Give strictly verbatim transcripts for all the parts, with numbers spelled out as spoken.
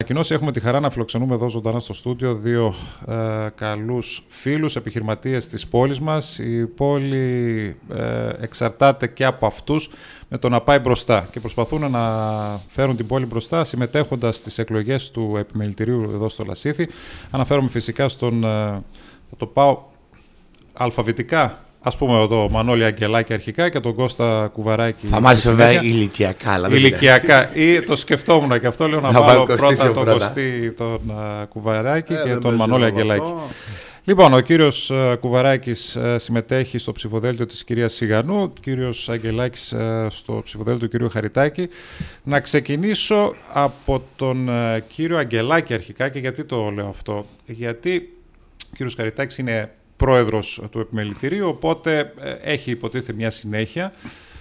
ανακοινώσει. Έχουμε τη χαρά να φιλοξενούμε εδώ ζωντανά στο στούντιο δύο ε, καλούς φίλους, επιχειρηματίες της πόλης μας. Η πόλη ε, εξαρτάται και από αυτούς με το να πάει μπροστά και προσπαθούν να φέρουν την πόλη μπροστά συμμετέχοντας στις εκλογές του επιμελητηρίου εδώ στο Λασίθι. Αναφέρομαι φυσικά στον, ε, θα το πάω αλφαβητικά, ας πούμε εδώ Μανώλη Αγγελάκη αρχικά και τον Κώστα Κουβαράκη. Θα μ' άρεσε βέβαια ηλικιακά. Αλλά ηλικιακά ή το σκεφτόμουν και αυτό λέω να, να βάλω πρώτα τον Κωστή τον uh, Κουβαράκη ε, και τον Μανώλη Αγγελάκη. Λοιπόν, ο κύριος uh, Κουβαράκης uh, συμμετέχει στο ψηφοδέλτιο της κυρίας Σιγανού, ο κύριος Αγγελάκης uh, στο ψηφοδέλτιο του κυρίου Χαριτάκη. Να ξεκινήσω από τον uh, κύριο Αγγελάκη αρχικά. Και γιατί το λέω αυτό? Γιατί ο κύριος Χαριτάκης είναι πρόεδρος του επιμελητηρίου, οπότε ε, έχει υποτίθεται μια συνέχεια.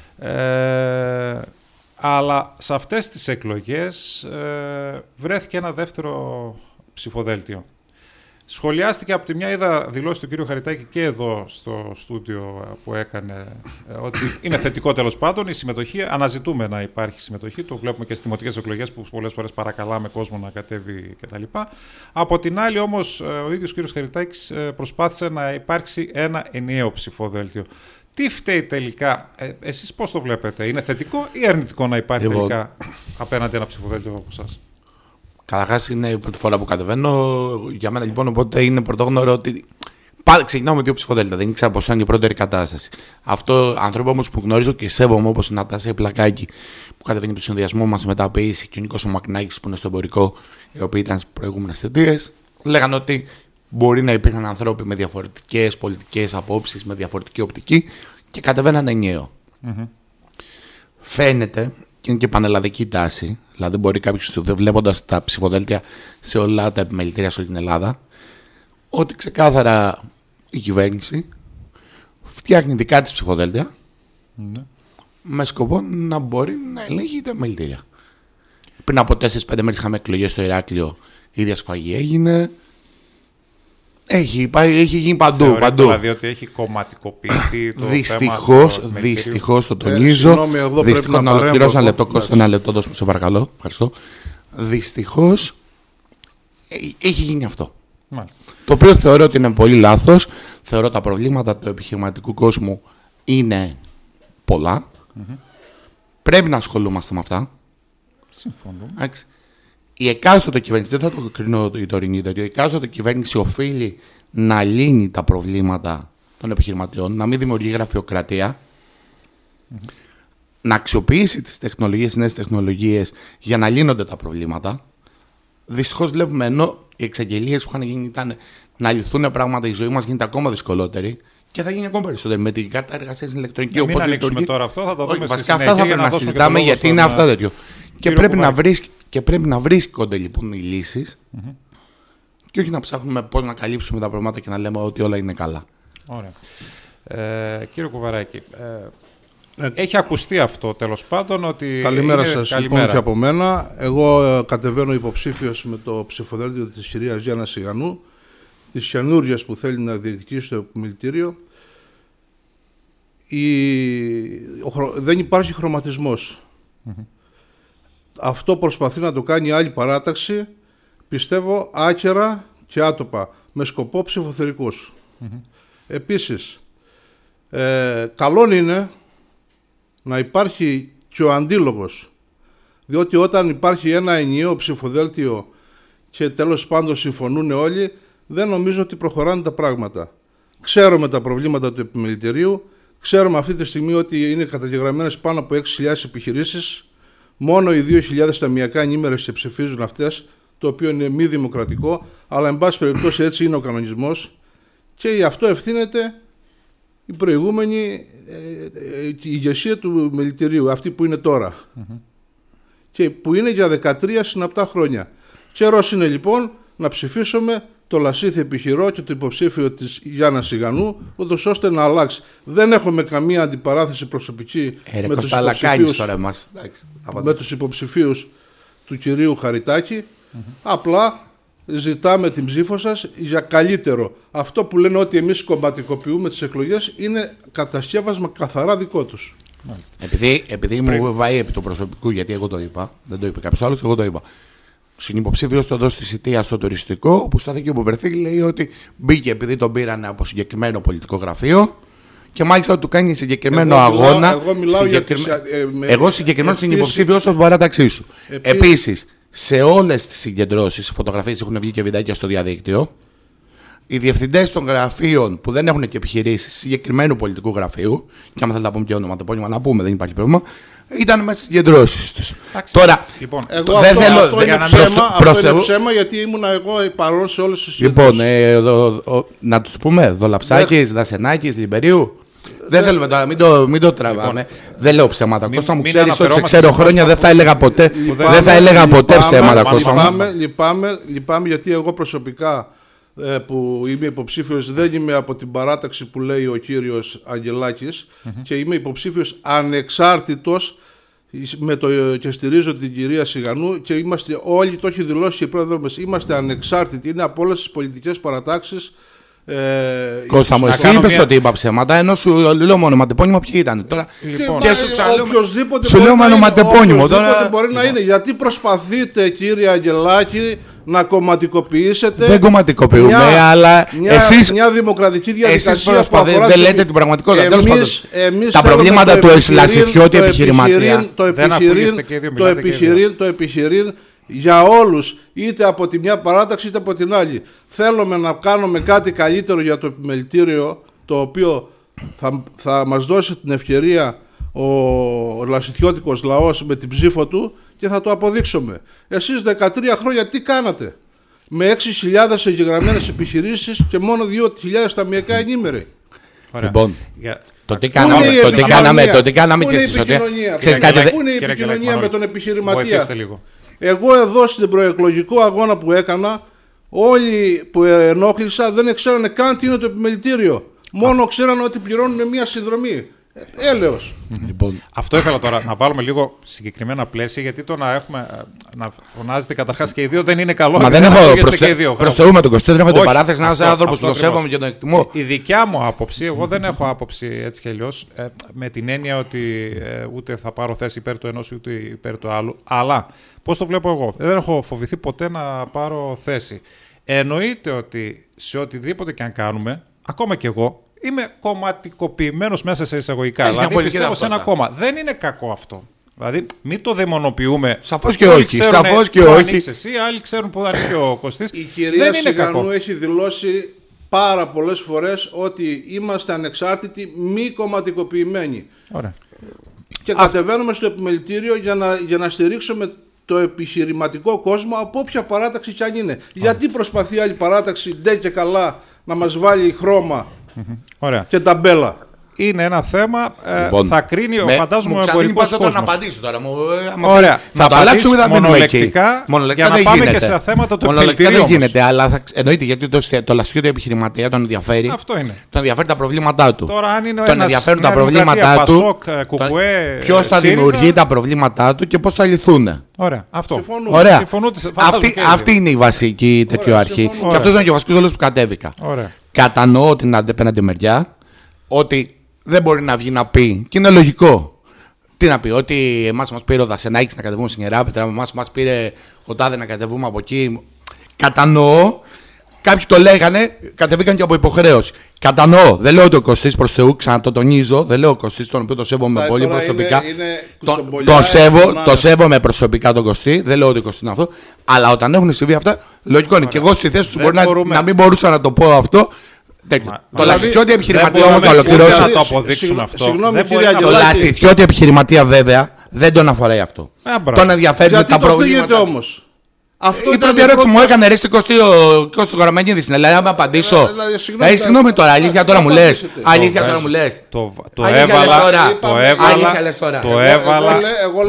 Ε, αλλά σε αυτές τις εκλογές ε, βρέθηκε ένα δεύτερο ψηφοδέλτιο. Σχολιάστηκε από τη μια, είδα δηλώσεις του κύριου Χαριτάκη και εδώ στο στούντιο που έκανε, ε, ότι είναι θετικό τέλος πάντων η συμμετοχή. Αναζητούμε να υπάρχει συμμετοχή. Το βλέπουμε και στις δημοτικές εκλογές που πολλές φορές παρακαλάμε κόσμο να κατέβει κτλ. Από την άλλη όμως ο ίδιος κύριος Χαριτάκης προσπάθησε να υπάρξει ένα ενιαίο ψηφοδέλτιο. Τι φταίει τελικά, ε, εσείς πώς το βλέπετε, είναι θετικό ή αρνητικό να υπάρχει Εγώ... τελικά απέναντι ένα ψηφοδέλτιο από εσάς? Καταρχάς είναι η πρώτη φορά που κατεβαίνω. Για μένα λοιπόν, οπότε είναι πρωτόγνωρο ότι πάντα ξεκινάω με δύο ψηφοδέλτια. Δεν ήξερα πως ήταν η πρώτερη κατάσταση. Αυτό άνθρωποι όμως που γνωρίζω και σέβομαι, όπως η Νατάσια Πλακάκη που κατεβαίνει από το συνδυασμό μας μεταποίηση και ο Νίκος ο Μακνάκης που είναι στο εμπορικό, οι οποίοι ήταν στις προηγούμενες θητείες, λέγανε ότι μπορεί να υπήρχαν ανθρώποι με διαφορετικές πολιτικές απόψεις, με διαφορετική οπτική και κατεβαίναν ενιαίο. Mm-hmm. Φαίνεται. Και είναι και πανελλαδική τάση. Δηλαδή, μπορεί κάποιο βλέποντας τα ψηφοδέλτια σε όλα τα επιμελητήρια σε όλη την Ελλάδα, ότι ξεκάθαρα η κυβέρνηση φτιάχνει δικά της ψηφοδέλτια mm-hmm. με σκοπό να μπορεί να ελέγχει τα επιμελητήρια. Πριν από τέσσερις πέντε μέρες είχαμε εκλογές στο Ηράκλειο, η ίδια σφαγή έγινε. Έχει, έχει γίνει παντού. Θεωρείτε παντού. Δηλαδή ότι έχει κομματικοποιηθεί το δυστυχώς, θέμα του δυστυχώς το τονίζω. Ε, δυστυχώς να ολοκληρώσω ένα λεπτό, Κώστα, ένα λεπτό, δώσ' μου σε παρακαλώ. Ευχαριστώ. Δυστυχώς έχει γίνει αυτό. Μάλιστα. Το οποίο θεωρώ ότι είναι πολύ λάθος. Θεωρώ τα προβλήματα του επιχειρηματικού κόσμου είναι πολλά. Mm-hmm. Πρέπει να ασχολούμαστε με αυτά. Συμφωνώ. Η εκάστοτε κυβέρνηση, δεν θα το κρίνω η τωρινή τέτοιο, η εκάστοτε κυβέρνηση οφείλει να λύνει τα προβλήματα των επιχειρηματιών, να μην δημιουργεί γραφειοκρατία, mm-hmm. να αξιοποιήσει τις τεχνολογίες, τις νέες τεχνολογίες για να λύνονται τα προβλήματα. Δυστυχώς βλέπουμε, ενώ οι εξαγγελίες που είχαν γίνει ήταν να λυθούν πράγματα, η ζωή μας γίνεται ακόμα δυσκολότερη και θα γίνει ακόμα περισσότερη με την κάρτα εργασίας ηλεκτρονική. Ε, μην ανοίξουμε τώρα αυτό, θα το δούμε. Όχι, βασικά αυτά θα πρέπει να συζητάμε γιατί στον... είναι αυτά τέτοιο. Και πρέπει, να βρίσκ, και πρέπει να βρίσκονται λοιπόν οι λύσεις mm-hmm. και όχι να ψάχνουμε πώς να καλύψουμε τα προβλήματα και να λέμε ότι όλα είναι καλά. Ωραία. Ε, κύριε Κουβαράκη, ε, ε, έχει ακουστεί αυτό τέλος πάντων ότι. Καλημέρα είναι... σας Καλημέρα. λοιπόν και από μένα. Εγώ ε, κατεβαίνω υποψήφιος με το ψηφοδέλτιο της κυρίας Γιάννας Σιγανού, της καινούριας που θέλει να διεκδικήσει το επιμελητήριο. Η... Ο... Δεν υπάρχει χρωματισμός. Mm-hmm. Αυτό προσπαθεί να το κάνει άλλη παράταξη, πιστεύω άκερα και άτοπα, με σκοπό ψηφοθερικούς. Mm-hmm. Επίσης, ε, καλό είναι να υπάρχει και ο αντίλογος, διότι όταν υπάρχει ένα ενιαίο ψηφοδέλτιο και τέλος πάντων συμφωνούν όλοι, δεν νομίζω ότι προχωράνε τα πράγματα. Ξέρουμε τα προβλήματα του επιμελητηρίου, ξέρουμε αυτή τη στιγμή ότι είναι καταγεγραμμένες πάνω από έξι χιλιάδες επιχειρήσεις. Μόνο οι δύο χιλιάδες ταμιακά ενήμερες και ψηφίζουν αυτές, το οποίο είναι μη δημοκρατικό, αλλά εν πάση περιπτώσει έτσι είναι ο κανονισμός και γι' αυτό ευθύνεται η προηγούμενη ε, ε, η ηγεσία του μελητηρίου, αυτή που είναι τώρα. Mm-hmm. Και που είναι για δεκατρία συναπτά χρόνια. Καιρός είναι λοιπόν να ψηφίσουμε το Λασίθι επιχειρώ και το υποψήφιο της Γιάννας Σιγανού, ούτως ώστε να αλλάξει. Δεν έχουμε καμία αντιπαράθεση προσωπική ε, με, τους υποψηφίους, με τους υποψηφίους του κυρίου Χαριτάκη. Mm-hmm. Απλά ζητάμε την ψήφο σας για καλύτερο. Αυτό που λένε ότι εμείς κομματικοποιούμε τις εκλογές είναι κατασκεύασμα καθαρά δικό τους. Επειδή, επειδή μου πάει επί του προσωπικού, γιατί εγώ το είπα, δεν το είπε κάποιος άλλος, εγώ το είπα. συνυποψήφιος το δώσει τη θητεία στο τουριστικό, όπου στάθηκε ο Βερθή, λέει ότι μπήκε επειδή τον πήρανε από συγκεκριμένο πολιτικό γραφείο και μάλιστα του κάνει συγκεκριμένο εγώ αγώνα. Μιλάω, εγώ μιλάω συγκεκριμέ... για τις, ε, με... Εγώ συγκεκριμένο συνυποψήφιος από την παράταξή σου. Επίσης, Επίσης σε όλες τις συγκεντρώσεις, φωτογραφίες έχουν βγει και βιντεάκια στο διαδίκτυο. Οι διευθυντές των γραφείων που δεν έχουν και επιχειρήσεις συγκεκριμένου πολιτικού γραφείου, και άμα θέλετε να πούμε και όνομα, να πούμε, δεν υπάρχει πρόβλημα, ήταν μέσα στις συγκεντρώσεις τους. Τώρα, λοιπόν, εγώ δεν αυτό, θέλω. Αυτό, είναι, ψέμα, προς, αυτό προς είναι ψέμα, γιατί ήμουν εγώ παρόν σε όλες τις συγκεντρώσεις. Λοιπόν, ε, δο, ο, να τους πούμε, Δολαψάκης, Δασενάκης, Λιμπερίου. Δεν θέλουμε τώρα, μην το, μην το τραβάμε. Λοιπόν, δεν λέω ψέματα. Κώστα μου, ξέρεις ότι σε ξέρω χρόνια δεν θα έλεγα ποτέ, λυπάμαι, δεν θα έλεγα ποτέ λυπάμαι, ψέματα. Κώστα μου. Λυπάμαι, λυπάμαι, λυπάμαι γιατί εγώ προσωπικά που είμαι υποψήφιος, δεν είμαι από την παράταξη που λέει ο κύριος Αγγελάκης mm-hmm. και είμαι υποψήφιος ανεξάρτητος με το, και στηρίζω την κυρία Σιγανού και είμαστε όλοι, το έχει δηλώσει και η πρόεδρος μας, είμαστε ανεξάρτητοι, είναι από όλες τις πολιτικές παρατάξεις. Ε, Κώστα μου, εσύ είπες μια... ότι είπα ψέματα, ενώ σου λέω μόνο ονοματεπώνυμο ποιοι ήταν. Τώρα, λοιπόν, και σου ξαναλέω, σου λέω ονοματεπώνυμο. Τώρα... μπορεί να είναι, γιατί προσπαθείτε κύριε Αγγελάκη να κομματικοποιήσετε. Δεν κομματικοποιούμε, μια, αλλά μια, εσείς, μια δημοκρατική διαδικασία εσείς προσπαθείτε, δεν λέτε την πραγματικότητα. Εμείς, εμείς τα προβλήματα του Λασιθιώτη επιχειρηματία. Το επιχειρήν, το επιχειρήν, το επιχειρήν για όλους, είτε από τη μια παράταξη είτε από την άλλη. Θέλουμε να κάνουμε κάτι καλύτερο για το επιμελητήριο, το οποίο θα, θα μας δώσει την ευκαιρία ο, ο λασιθιώτικος λαός με την ψήφο του και θα το αποδείξουμε. Εσείς δεκατρία χρόνια τι κάνατε? Με έξι χιλιάδες εγγεγραμμένες επιχειρήσεις και μόνο δύο χιλιάδες ταμιακά ενήμεροι. Λοιπόν, για... το τι κάναμε, το τι κάναμε, το τι κάναμε και εσείς. Πού είναι η επικοινωνία με τον επιχειρηματία? Εγώ εδώ στην προεκλογικό αγώνα που έκανα, όλοι που ενόχλησα δεν ξέρανε καν τι είναι το επιμελητήριο. Μόνο ξέρανε ότι πληρώνουν μια συνδρομή. Έλεος. Λοιπόν. Αυτό ήθελα τώρα να βάλουμε λίγο συγκεκριμένα πλαίσια, γιατί το να, έχουμε, να φωνάζετε καταρχάς και οι δύο δεν είναι καλό. Μα δεν έχω προσθεούμε τον Κωστή, δεν έχω την παράθεση να είσαι άνθρωπος που το σέβομαι και τον εκτιμώ. Η, η δικιά μου άποψη, εγώ δεν έχω άποψη έτσι κι αλλιώς, ε, με την έννοια ότι ε, ούτε θα πάρω θέση υπέρ του ενός ούτε υπέρ του άλλου. Αλλά πώς το βλέπω εγώ? Δεν έχω φοβηθεί ποτέ να πάρω θέση. Εννοείται ότι σε οτιδήποτε και αν κάνουμε, ακόμα κι εγώ, είμαι κομματικοποιημένος μέσα σε εισαγωγικά. Έχει δηλαδή πιστεύω σε ένα κόμμα. Δεν είναι κακό αυτό. Δηλαδή μην το δαιμονοποιούμε. Σαφώς και όχι. Σαφώς και όχι. Εσύ, άλλοι ξέρουν που θα είναι και ο Κωστής. Η κυρία Σιγανού έχει δηλώσει πάρα πολλές φορές ότι είμαστε ανεξάρτητοι, μη κομματικοποιημένοι. Ωραία. Και κατεβαίνουμε στο επιμελητήριο για να, για να στηρίξουμε το επιχειρηματικό κόσμο από όποια παράταξη κι αν είναι. Ωραία. Γιατί προσπαθεί άλλη παράταξη ντε και καλά να μας βάλει χρώμα Ωραία. και ταμπέλα? Είναι ένα θέμα, λοιπόν, ε, θα κρίνει ο φαντάζομαι ο εμπορικός κόσμος. Να απαντήσω τώρα. Μου, Ωραία. Θα το αλλάξουμε ή θα μείνουμε εκεί? Μονολεκτικά για να πάμε γίνεται. Και σε θέματα του επιμελητηρίου. Δεν γίνεται, αλλά θα, εννοείται γιατί το, το λασιθιώτη επιχειρηματία τον ενδιαφέρει. Αυτό είναι. Τον ενδιαφέρει τα προβλήματά του. Τώρα, αν είναι τον ενδιαφέρουν τα προβλήματά του. Ποιος θα δημιουργεί τα προβλήματά του και πώς θα λυθούν. Ωραία. Αυτό. Ωραία. Αυτή, αυτή είναι η βασική τέτοιο αρχή. Και αυτό είναι και ο βασικός λόγος που κατέβηκα. Κατανοώ την απέναντι μεριά ότι δεν μπορεί να βγει να πει, και είναι λογικό. Τι να πει, ότι εμάς μας πήρε ο Δασενάκης να κατεβούμε στην Ιεράπετρα, εμάς μας πήρε ο Τάδε να κατεβούμε από εκεί. Κατανοώ. Κάποιοι το λέγανε, κατεβήκαν και από υποχρέωση. Κατανοώ. Δεν λέω ότι ο Κωστής προς Θεού, ξανά το τονίζω. Δεν λέω ο Κωστής, τον οποίο το σέβομαι πολύ προσωπικά. Είναι, είναι το, το, σέβω, το σέβομαι προσωπικά τον Κωστή. Δεν λέω ότι ο Κωστής είναι αυτό. Αλλά όταν έχουν συμβεί αυτά, λογικό είναι. Και εγώ στη θέση του μπορεί να, να μην μπορούσα να το πω αυτό. Μα, το λασιθιώτη επιχειρηματία όμως θα ολοκληρώσω. Να το αποδείξουν αυτό. Συγγνώμη, το λασιθιώτη επιχειρηματία βέβαια δεν τον αφοράει αυτό. Τον ενδιαφέρουν τα προβλήματα. Όμως. Αυτό η πρώτη ερώτηση μου έκανε ρε Κώστο Καραμανίδη στην Ελλάδα, να με απαντήσω. Ε, συγγνώμη τώρα, αλήθεια τώρα μου λες. Αλήθεια τώρα μου λες. Το έβαλα. Το έβαλα.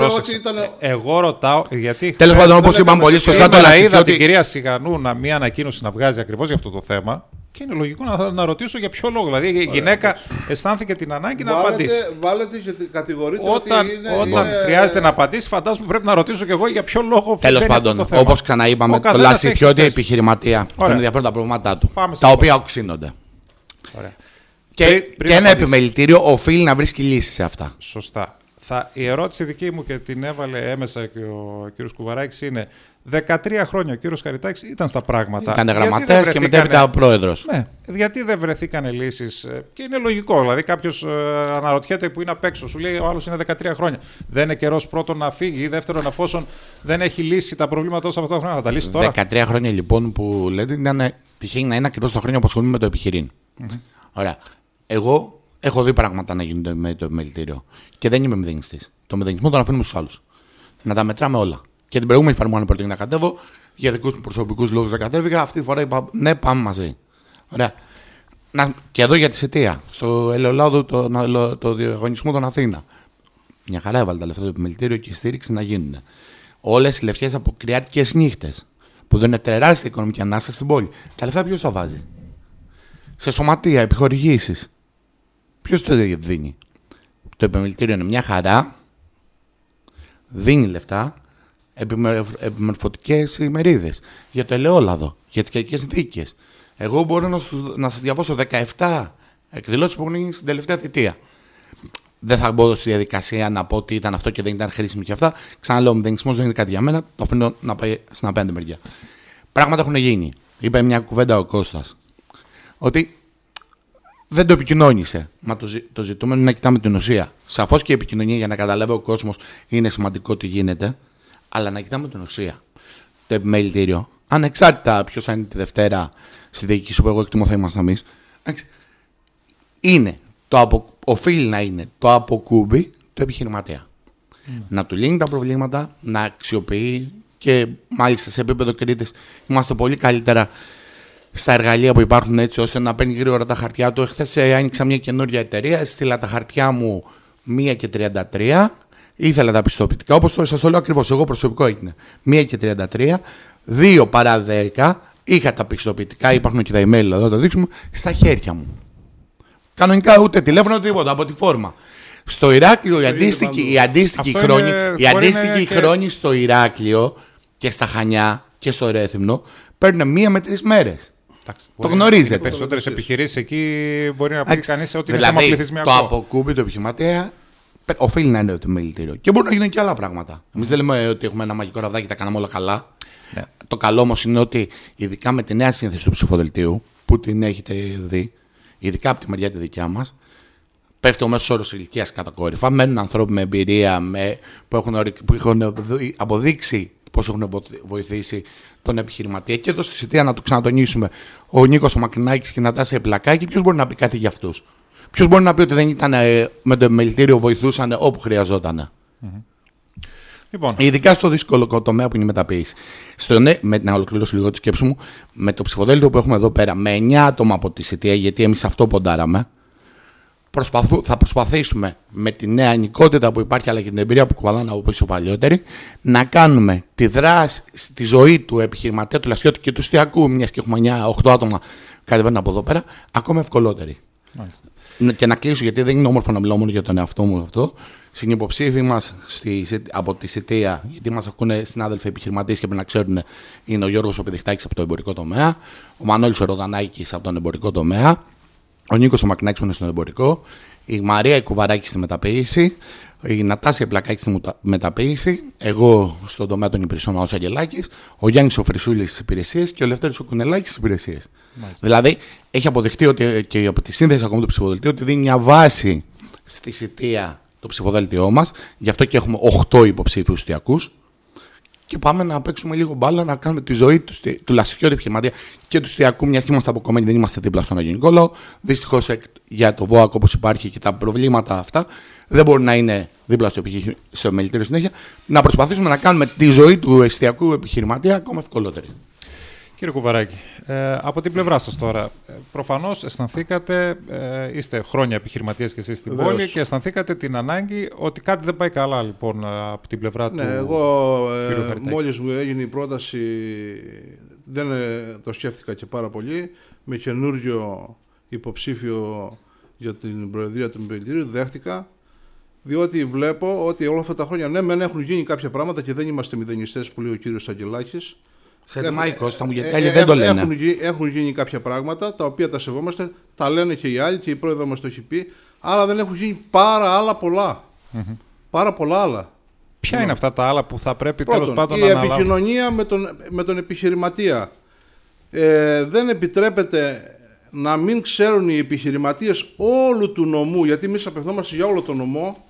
Εγώ ρωτάω γιατί. Τέλος πάντων, όπως είπαμε πολύ σωστά, το λασιθιώτη. Είδα την κυρία Σιγανού να μία ανακοίνωση να βγάζει ακριβώς για αυτό το θέμα. Και είναι λογικό να, να ρωτήσω για ποιο λόγο. Δηλαδή η γυναίκα αισθάνθηκε την ανάγκη να βάλετε, απαντήσει. Βάλετε και κατηγορείτε όταν, ότι είναι, όταν είναι... χρειάζεται να απαντήσει, φαντάζομαι πρέπει να ρωτήσω και εγώ για ποιο λόγο. Τέλος πάντων, όπως ξαναείπαμε, το λασιθιώτη επιχειρηματία. Τον ενδιαφέρουν τα προβλήματά του. Πάμε τα οποία οξύνονται. Και, πριν, πριν και ένα επιμελητήριο οφείλει να βρίσκει λύσεις σε αυτά. Σωστά. Θα, η ερώτηση δική μου και την έβαλε έμεσα και ο κύριος Κουβαράκης είναι δεκατρία χρόνια ο κύριος Χαριτάκης ήταν στα πράγματα. Ήταν γραμματέας και μετέπειτα ο πρόεδρος. Ναι, γιατί δεν βρεθήκαν λύσεις. Και είναι λογικό. Δηλαδή, κάποιος ε, αναρωτιέται που είναι απ' έξω. Σου λέει ο άλλος είναι δεκατρία χρόνια. Δεν είναι καιρός πρώτον να φύγει ή δεύτερον, εφόσον δεν έχει λύσει τα προβλήματα όσα αυτά τα χρόνια, να τα λύσει τώρα. δεκατρία χρόνια λοιπόν που λέτε ήταν τυχαίνει να είναι ακριβώς τα χρόνια που ασχολούμαι με το επιχειρήν. Mm-hmm. Ωραία. Εγώ έχω δει πράγματα να γίνονται με το επιμελητήριο. Και δεν είμαι μηδενιστής. Το μηδενισμό τον αφήνουμε στους άλλους. Να τα μετράμε όλα. Και την προηγούμενη φορά μου αν προτείνει να κατέβω, για δικούς μου προσωπικούς λόγους δεν κατέβηκα. Αυτή τη φορά είπα ναι, πάμε μαζί. Ωραία. Να, και εδώ για τη Σετία, στο ελαιολάδο, το, το, το διαγωνισμό των Αθήνα. Μια χαρά έβαλε τα λεφτά του επιμελητήριο και η στήριξη να γίνουν. Όλες οι λευκές αποκριάτικες νύχτες που δεν είναι τεράστια οικονομική ανάσταση στην πόλη. Τα λεφτά ποιος τα βάζει? Σε σωματεία, επιχορηγήσεις. Ποιος το δίνει? Το επιμελητήριο είναι μια χαρά. Δίνει λεφτά. Επιμορφωτικές ημερίδες για το ελαιόλαδο, για τις καιρικές συνθήκες. Εγώ μπορώ να, σου, να σας διαβάσω δεκαεπτά εκδηλώσεις που έχουν γίνει στην τελευταία θητεία. Δεν θα μπω στη διαδικασία να πω ότι ήταν αυτό και δεν ήταν χρήσιμο και αυτά. Ξαναλέω, ο μηδενισμός δεν είναι κάτι για μένα. Το αφήνω να πάει στην απέναντι μεριά. Πράγματα έχουν γίνει. Είπε μια κουβέντα ο Κώστας ότι δεν το επικοινώνησε. Μα το, ζη, το ζητούμενο είναι να κοιτάμε την ουσία. Σαφώς και η επικοινωνία για να καταλάβει ο κόσμος είναι σημαντικό τι γίνεται. Αλλά να κοιτάμε την ουσία. Το επιμελητήριο, ανεξάρτητα ποιος θα είναι τη Δευτέρα στη διοίκηση που εγώ εκτιμώ θα είμαστε εμείς, είναι, το απο, οφείλει να είναι το αποκούμπι του επιχειρηματία. Mm. Να του λύνει τα προβλήματα, να αξιοποιεί και μάλιστα σε επίπεδο Κρήτης είμαστε πολύ καλύτερα στα εργαλεία που υπάρχουν έτσι ώστε να παίρνει γρήγορα τα χαρτιά του. Εχθές άνοιξα μια καινούργια εταιρεία, έστειλα τα χαρτιά μου μία και τριάντα τρία. Ήθελα τα πιστοποιητικά, όπως το σας το λέω ακριβώς, εγώ προσωπικό έγινε. μία και τριάντα τρία, δύο παρά δέκα, είχα τα πιστοποιητικά, υπάρχουν και τα email εδώ, το δείξουμε, στα χέρια μου. Κανονικά ούτε τηλέφωνο, ούτε τίποτα, από τη φόρμα. Στο Ηράκλειο, η αντίστοιχη, η αντίστοιχη χρόνη, η αντίστοιχη και... χρόνη στο Ηράκλειο και στα Χανιά και στο Ρέθυμνο παίρνουν μία με τρεις μέρες. Εντάξει, το γνωρίζετε. Οι περισσότερες επιχειρήσεις εκεί μπορεί να πει κανείς ότι είναι δηλαδή, θέμα πληθυσμιακό. Το αποκούμπι του επιχειρηματία οφείλει να είναι το επιμελητήριο. Και μπορούν να γίνουν και άλλα πράγματα. Εμείς δεν λέμε ότι έχουμε ένα μαγικό ραβδάκι και τα κάναμε όλα καλά. Ναι. Το καλό όμως είναι ότι ειδικά με τη νέα σύνθεση του ψηφοδελτίου που την έχετε δει, ειδικά από τη μεριά τη δικιά μας, πέφτει ο μέσος όρος ηλικίας κατακόρυφα. Μένουν ανθρώποι με εμπειρία με, που, έχουν, που έχουν αποδείξει πώς έχουν βοηθήσει τον επιχειρηματία. Και εδώ στη Σιτία να το ξανατονίσουμε, ο Νίκος ο Μακρινάκης και η Νατάσια Επιλακάκη, ποιος μπορεί να πει κάτι για αυτούς? Ποιος μπορεί να πει ότι δεν ήταν με το επιμελητήριο, βοηθούσαν όπου χρειαζόταν? Mm-hmm. Λοιπόν. Ειδικά στο δύσκολο τομέα που είναι η μεταποίηση. Στο, ναι, με, να ολοκληρώσω λίγο τη σκέψη μου, με το ψηφοδέλτιο που έχουμε εδώ πέρα, με εννιά άτομα από τη Σιτία, γιατί εμείς αυτό ποντάραμε, προσπαθού, θα προσπαθήσουμε με τη νέα νοικότητα που υπάρχει αλλά και την εμπειρία που κουβαλάνε από πίσω παλιότεροι, να κάνουμε τη δράση, τη ζωή του επιχειρηματία, του λαστιώτη και του εστιακού, μιας και έχουμε εννιά οκτώ άτομα κατεβαίνουν από εδώ πέρα, ακόμα ευκολότερη. Μάλιστα. Και να κλείσω, γιατί δεν είναι όμορφο να μιλάω μόνο για τον εαυτό μου αυτό. Συνυποψήφοι μας από τη Σιτία, γιατί μας ακούνε συνάδελφοι επιχειρηματίες και πρέπει να ξέρουν, είναι ο Γιώργος Πηδιχτάκης από το εμπορικό τομέα, ο Μανώλης ο Ροδανάκης από τον εμπορικό τομέα, ο Νίκος ο Μακρινάκης που είναι στον εμπορικό, η Μαρία η Κουβαράκη στη μεταποίηση, η Νατάσια Πλακάκη στη μεταποίηση, εγώ στον τομέα των υπηρεσιών ο Αγγελάκης, ο Γιάννης ο Φρυσούλης στις υπηρεσίες και ο Λευτέρης ο Κουνελάκης στις υπηρεσίες. Μάλιστα. Δηλαδή έχει αποδειχτεί ότι και από τη σύνδεση ακόμα του ψηφοδελτίου ότι δίνει μια βάση στη Σιτία το ψηφοδέλτιό μας, γι' αυτό και έχουμε οκτώ υποψήφιους εστιακούς. Και πάμε να παίξουμε λίγο μπάλα, να κάνουμε τη ζωή του, του λαστιώτη επιχειρηματία και του εστιακού, μια και είμαστε αποκομμένοι, δεν είμαστε δίπλα στον Αγενικό Λαό. Δυστυχώς για το ΒΟΑΚ όπως υπάρχει και τα προβλήματα αυτά, δεν μπορεί να είναι δίπλα στο, επιχει... στο επιμελητήριο συνέχεια. Να προσπαθήσουμε να κάνουμε τη ζωή του εστιακού επιχειρηματία ακόμα ευκολότερη. Κύριε Κουβαράκη, ε, από την πλευρά σας τώρα, ε, προφανώς αισθανθήκατε, ε, είστε χρόνια επιχειρηματίες και εσείς στην Βεβαίως. πόλη και αισθανθήκατε την ανάγκη ότι κάτι δεν πάει καλά λοιπόν από την πλευρά ναι, του. Ναι, εγώ ε, μόλις μου έγινε η πρόταση δεν ε, το σκέφτηκα και πάρα πολύ. Με καινούριο υποψήφιο για την Προεδρία του Επιμελητηρίου δέχτηκα, διότι βλέπω ότι όλα αυτά τα χρόνια ναι, μεν έχουν γίνει κάποια πράγματα και δεν είμαστε μηδενιστές που λέει ο κύριος Αγγελάκης. Σε τεμαϊκό, θα μου γιατί άλλοι δεν το λένε. Έχουν, έχουν γίνει κάποια πράγματα τα οποία τα σεβόμαστε, τα λένε και οι άλλοι και η πρόεδρο μας το έχει πει, αλλά δεν έχουν γίνει πάρα άλλα πολλά. Mm-hmm. πάρα πολλά άλλα. Ποια ναι. είναι αυτά τα άλλα που θα πρέπει Πρώτον, τέλος πάντων η να Η αναλάβουν. επικοινωνία με τον, με τον επιχειρηματία. Ε, δεν επιτρέπεται να μην ξέρουν οι επιχειρηματίες όλου του νομού, γιατί εμείς απευθόμαστε για όλο το νομό,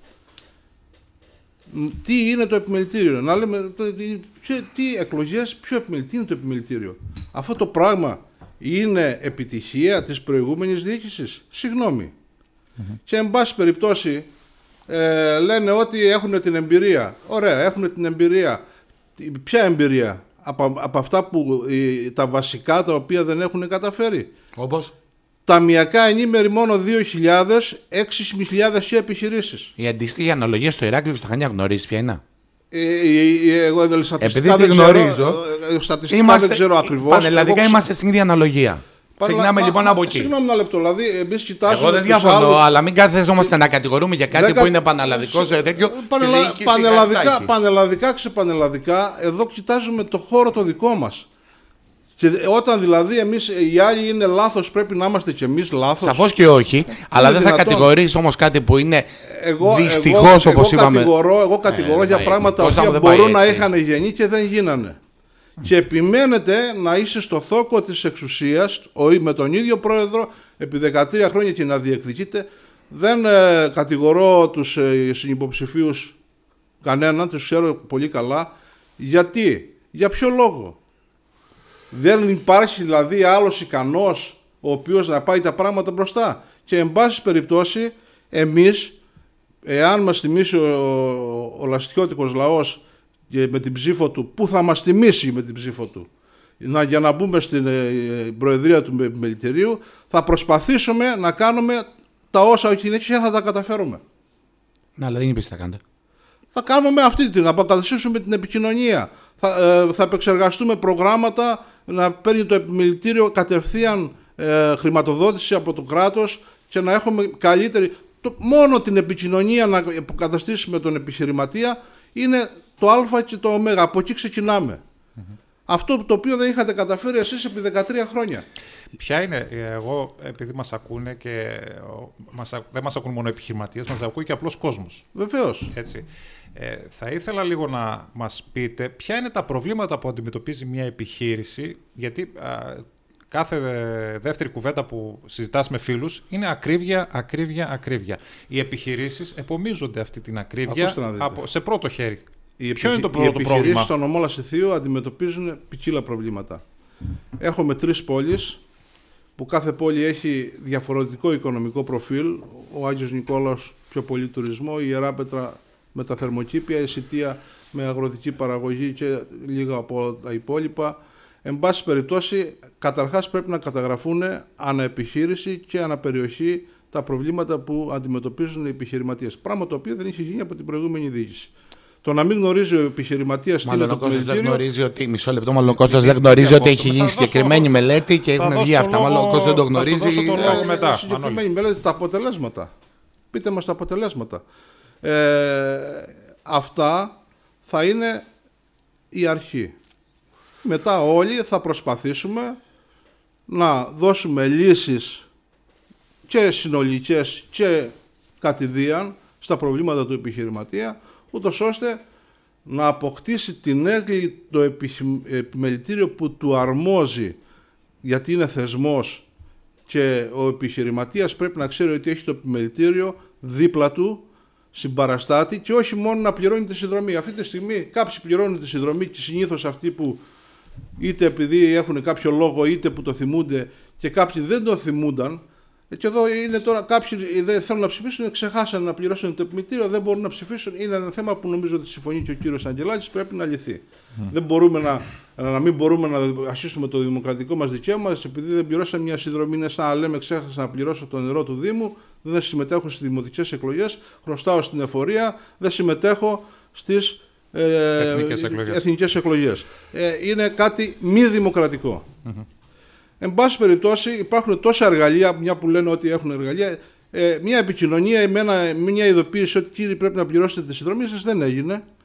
τι είναι το επιμελητήριο. Να λέμε ποιο, τι εκλογές, ποιο επιμελητήριο, τι είναι το επιμελητήριο. Αυτό το πράγμα είναι επιτυχία της προηγούμενης διοίκησης. Συγγνώμη. Mm-hmm. Και εν πάση περιπτώσει ε, λένε ότι έχουν την εμπειρία. Ωραία, έχουν την εμπειρία. Ποια εμπειρία? Από, από αυτά που ε, τα βασικά τα οποία δεν έχουν καταφέρει. Όπως? Ταμιακά ενήμεροι μόνο δύο χιλιάδες, έξι χιλιάδες και επιχειρήσεις. Η αντίστοιχη αναλογία στο Ηράκλειο και στα Χανιά γνωρίζεις ποια είναι? Ε, ε, ε, εγώ δεν στατιστικά δεν γνωρίζω. Ε, στατιστικά είμαστε, δεν ξέρω ακριβώς. Πανελλαδικά εγώ... είμαστε στην ίδια αναλογία. Ξεκινάμε λοιπόν από εκεί. Συγγνώμη ένα λεπτό, δηλαδή εμείς κοιτάζουμε. Εγώ δεν διαφωνώ, άλλους... αλλά μην κάθεσόμαστε να κατηγορούμε για κάτι δέκα... που είναι πανελλαδικό σε τέτοιο. Πανελα... Πανελλαδικά, πανελλαδικά, ξεπανελλαδικά, εδώ κοιτάζουμε το χώρο το δικό μας. Και όταν δηλαδή εμείς οι άλλοι είναι λάθος, πρέπει να είμαστε κι εμείς λάθος. Σαφώς και όχι, αλλά δεν θα κατηγορήσεις όμως κάτι που είναι δυστυχώς όπως είπαμε. Κατηγορώ, εγώ κατηγορώ ε, για πράγματα που μπορούν να είχαν γεννεί και δεν γίνανε. Και επιμένετε να είσαι στο θόκο της εξουσίας με τον ίδιο πρόεδρο επί δεκατρία χρόνια και να διεκδικείτε. Δεν ε, κατηγορώ τους ε, συνυποψηφίους κανέναν, τους ξέρω πολύ καλά. Γιατί, για ποιο λόγο? Δεν υπάρχει δηλαδή άλλος ικανός ο οποίος να πάει τα πράγματα μπροστά. Και εν πάση περιπτώσει εμείς, εάν μας τιμήσει ο, ο, ο λαστιώτικος λαός και με την ψήφο του, που θα μας τιμήσει με την ψήφο του, να, για να μπούμε στην ε, προεδρία του επιμελητηρίου, θα προσπαθήσουμε να κάνουμε τα όσα όχι δεν θα τα καταφέρουμε. Να, αλλά δεν είπες τι θα κάνετε. Θα κάνουμε αυτή την, να αποκαταστήσουμε την επικοινωνία. Θα, ε, θα επεξεργαστούμε προγράμματα να παίρνει το επιμελητήριο κατευθείαν ε, χρηματοδότηση από το κράτος και να έχουμε καλύτερη. Το, μόνο την επικοινωνία να αποκαταστήσουμε τον επιχειρηματία είναι το α και το ω. Από εκεί ξεκινάμε. Mm-hmm. Αυτό το οποίο δεν είχατε καταφέρει εσείς επί δεκατρία χρόνια. Ποια είναι, εγώ επειδή μας ακούνε και μας, δεν μας ακούν μόνο επιχειρηματίες, μας ακούει και απλός κόσμος. Βεβαίως. Έτσι. Ε, θα ήθελα λίγο να μας πείτε ποια είναι τα προβλήματα που αντιμετωπίζει μια επιχείρηση, γιατί α, κάθε δεύτερη κουβέντα που συζητάς με φίλους είναι ακρίβεια, ακρίβεια, ακρίβεια. Οι επιχειρήσεις επομίζονται αυτή την ακρίβεια από, σε πρώτο χέρι. Οι Ποιο είναι το πρώτο πρόβλημα? Οι επιχειρήσεις πρόβλημα? στον νομό Λασιθίου αντιμετωπίζουν ποικίλα προβλήματα. Έχουμε τρεις πόλεις που κάθε πόλη έχει διαφορετικό οικονομικό προφίλ. Ο Άγιος Νικόλαος πιο πολύ τουρισμό, η Ιεράπετρα με τα θερμοκήπια, η Σιτία με αγροτική παραγωγή και λίγα από τα υπόλοιπα. Εν πάση περιπτώσει, καταρχάς πρέπει να καταγραφούν αναεπιχείρηση και αναπεριοχή τα προβλήματα που αντιμετωπίζουν οι επιχειρηματίες. Πράγμα το οποίο δεν είχε γίνει από την προηγούμενη διοίκηση. Το να μην γνωρίζει ο επιχειρηματίας τι είναι το επιμελητήριο. Δεν γνωρίζει ότι, μισό λεπτό, μάλλον ο Κώστας δεν γνωρίζει ότι έχει γίνει συγκεκριμένη μελέτη και έχουν βγει αυτά. Μάλλον ο Κώστας δεν το γνωρίζει. Συγκεκριμένη μελέτη, τα αποτελέσματα. Πείτε μας τα αποτελέσματα. Ε, αυτά θα είναι η αρχή. Μετά όλοι θα προσπαθήσουμε να δώσουμε λύσεις και συνολικές και κατηδίαν στα προβλήματα του επιχειρηματία, ούτως ώστε να αποκτήσει την έγκλη το επιμελητήριο που του αρμόζει, γιατί είναι θεσμός και ο επιχειρηματίας πρέπει να ξέρει ότι έχει το επιμελητήριο δίπλα του συμπαραστάτη και όχι μόνο να πληρώνει τη συνδρομή. Αυτή τη στιγμή κάποιοι πληρώνουν τη συνδρομή και συνήθως αυτοί που είτε επειδή έχουν κάποιο λόγο είτε που το θυμούνται και κάποιοι δεν το θυμούνταν. Και εδώ είναι τώρα κάποιοι δεν θέλουν να ψηφίσουν, ξεχάσαν να πληρώσουν το επιμελητήριο, δεν μπορούν να ψηφίσουν. Είναι ένα θέμα που νομίζω ότι συμφωνεί και ο κύριος Αγγελάκης, πρέπει να λυθεί. Mm. Δεν μπορούμε να, να μην μπορούμε να ασχίσουμε το δημοκρατικό μας δικαίωμα, επειδή δεν πληρώσαμε μια συνδρομή. Είναι σαν να λέμε ξέχασα να πληρώσω το νερό του Δήμου, δεν συμμετέχω στις δημοτικές εκλογές, χρωστάω στην εφορία, δεν συμμετέχω στις ε, εθνικές εκλογές. Εθνικές εκλογές. Ε, είναι κάτι μη δημοκρατικό. Mm-hmm. Εν πάση περιπτώσει, υπάρχουν τόσα εργαλεία, μια που λένε ότι έχουν εργαλεία. Ε, μια επικοινωνία, μια ειδοποίηση ότι κύριοι πρέπει να πληρώσετε τη συνδρομή σας δεν έγινε.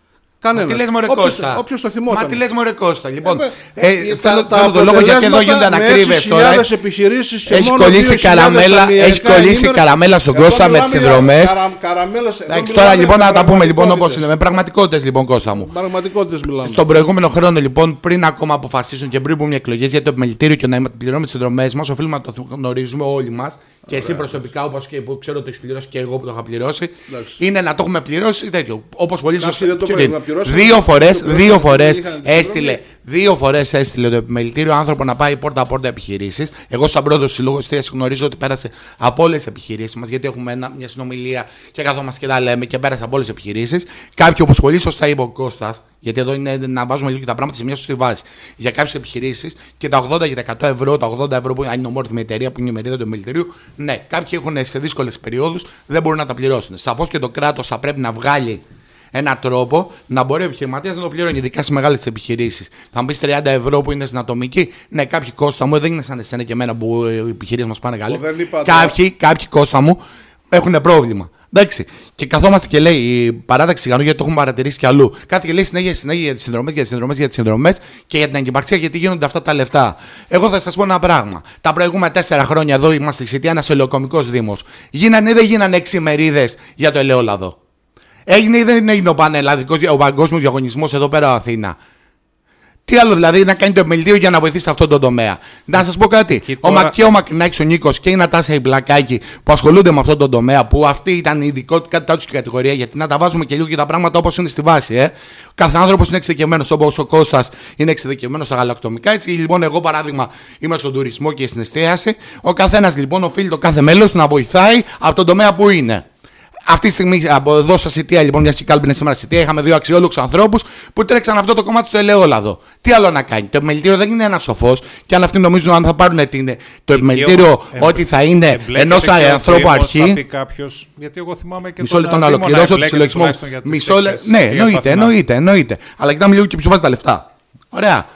Κανένα. Τι λες μωρέ Κώστα. Όποιος το θυμόταν. Μα τι λες μωρέ Κώστα. Λοιπόν, ε, ε, θέλω το λόγο γιατί εδώ γίνονται ανακρίβειες τώρα. Έχει κολλήσει καραμέλα, έχει κολλήσει καραμέλα στον Κώστα με τις συνδρομές. Εντάξει, τώρα λοιπόν να τα πούμε λοιπόν όπως είναι. Με πραγματικότητες λοιπόν Κώστα μου. Πραγματικότητες μιλάμε. Στον προηγούμενο χρόνο λοιπόν, πριν ακόμα αποφασίσουν και πριν που μια εκλογές για το επιμελητήριο και να πληρώνουμε τις συνδρομές μας, οφείλουμε να το γνωρίζουμε όλοι μας. Και εσύ προσωπικά, όπως και που ξέρω ότι έχει πληρώσει και εγώ που το είχα πληρώσει, εντάξει. Είναι να το έχουμε πληρώσει τέτοιο. Όπως πολύ σωστά. Δύο φορές, δύο φορές έστειλε, δύο φορές έστειλε το επιμελητήριο άνθρωπο να πάει πόρτα-πόρτα επιχειρήσεις. Εγώ, σαν πρόεδρος του Συλλόγου Εστίας, γνωρίζω ότι πέρασε από όλες τις επιχειρήσεις μας, γιατί έχουμε ένα, μια συνομιλία και καθόμαστε και τα λέμε και πέρασε από όλες τις επιχειρήσεις. Κάποιοι, όπως πολύ σωστά είπε ο Κώστας, γιατί εδώ είναι να βάζουμε λίγο και τα πράγματα σε μια σωστή βάση. Για κάποιες επιχειρήσεις και τα ογδόντα και τα εκατό ευρώ, τα ογδόντα ευρώ που είναι ομόρφη εταιρεία που είναι η μερίδα του επιμελητηρίου. Ναι, κάποιοι έχουν σε δύσκολες περιόδους, δεν μπορούν να τα πληρώσουν. Σαφώς και το κράτος θα πρέπει να βγάλει έναν τρόπο να μπορεί ο επιχειρηματίας να το πληρώνει, ειδικά σε μεγάλες επιχειρήσεις. Θα μου πεις τριάντα ευρώ που είναι στην ατομική. Ναι, κάποιοι Κώστα μου, δεν είναι σαν εσένα και εμένα που οι επιχειρήσεις μας πάνε καλή. Κάποιοι, κάποιοι Κώστα μου έχουν πρόβλημα. Εντάξει. Και καθόμαστε και λέει η παράταξη Σιγανού, γιατί το έχουμε παρατηρήσει κι αλλού. Κάτι και λέει συνέχεια, συνέχεια για τις συνδρομές, για τις συνδρομές, για τις συνδρομές και για την εγκυπαρξία, γιατί γίνονται αυτά τα λεφτά. Εγώ θα σας πω ένα πράγμα. Τα προηγούμενα τέσσερα χρόνια εδώ είμαστε στη Σιτία, ένας ελαιοκομικός δήμος. Γίνανε ή δεν γίνανε έξι μερίδες για το ελαιόλαδο. Έγινε ή δεν έγινε ο πανελλαδικός, ο παγκόσμιος διαγωνισμός εδώ πέρα από Αθήνα. Τι άλλο δηλαδή να κάνει το επιμελητήριο για να βοηθήσει σε αυτόν τον τομέα. Να σας πω κάτι. Και ο, τώρα... και ο Μακρινάκης ο Νίκος και η Νατάσια η Μπλακάκη που ασχολούνται με αυτόν τον τομέα, που αυτή ήταν η ειδικότητά τους και κατηγορία, γιατί να τα βάζουμε και λίγο και τα πράγματα όπως είναι στη βάση. Ε. Κάθε άνθρωπος είναι εξειδικευμένος, όπως ο Κώστας είναι εξειδικευμένος στα γαλακτομικά. Έτσι λοιπόν, εγώ παράδειγμα είμαι στον τουρισμό και στην εστίαση. Ο καθένας λοιπόν οφείλει το κάθε μέλος να βοηθάει από τον τομέα που είναι. Αυτή τη στιγμή από εδώ στα Σιτία, λοιπόν, μια και κάλπινε σήμερα στη Σιτία, είχαμε δύο αξιόλογους ανθρώπους που τρέξαν αυτό το κομμάτι στο ελαιόλαδο. Τι άλλο να κάνει. Το επιμελητήριο δεν είναι ένας σοφός, και αν αυτοί νομίζουν αν θα πάρουν την, το επιμελητήριο ότι θα είναι ενός ανθρώπου αρχή. Θα πει κάποιος, γιατί εγώ θυμάμαι και μισό λεπτό να ολοκληρώσω το συλλογισμό. Μισό λεπτό. Ναι, εννοείται, εννοείται, εννοείται. Αλλά κοιτάμε λίγο και ποιος βάζει τα λεφτά. Ωραία.